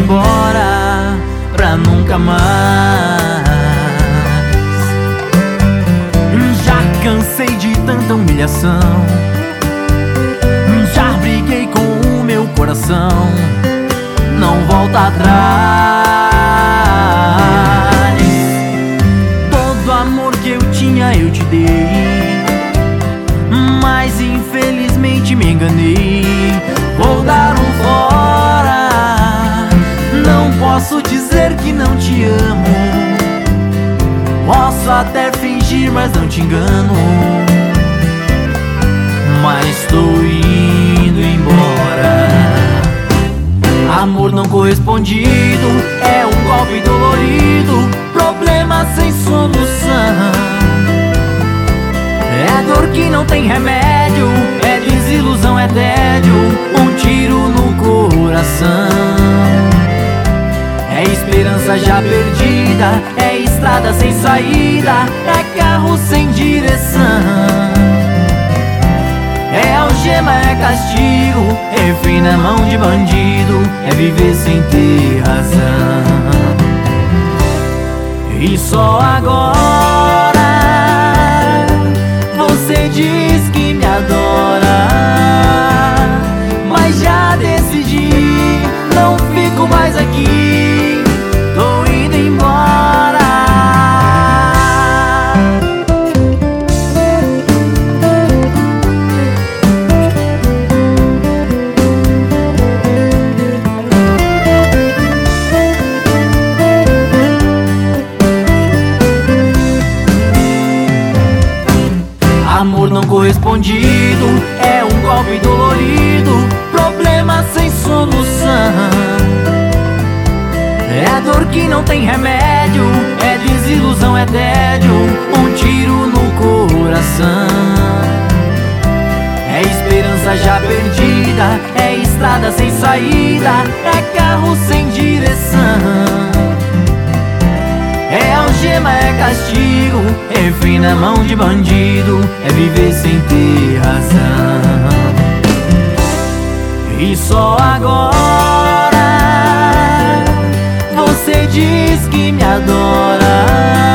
embora pra nunca mais. Já cansei de tanta humilhação, já briguei com o meu coração, não volta atrás. Todo amor que eu tinha eu te dei, mas infelizmente me enganei. Vou dar um fora, não posso dizer que não te amo. Posso até fingir, mas não te engano. Mas tô indo embora. Amor não correspondido é um golpe dolorido, problema sem solução. É dor que não tem remédio, é desilusão, é tédio, um tiro no coração. É esperança já perdida, é estrada sem saída, é carro sem direção. É algema, é castigo, refém na mão de bandido, é viver sem ter razão. E só agora você diz que me adora, mas já decidi, não fico mais aqui, tô indo embora. Amor não correspondido é um golpe dolorido, problema sem solução. É dor que não tem remédio, é desilusão, é tédio, um tiro no coração. É esperança já perdida, é estrada sem saída, é carro sem direção. É algema, é castigo, refém na mão de bandido, é viver sem ter razão. E só agora você diz que me adora,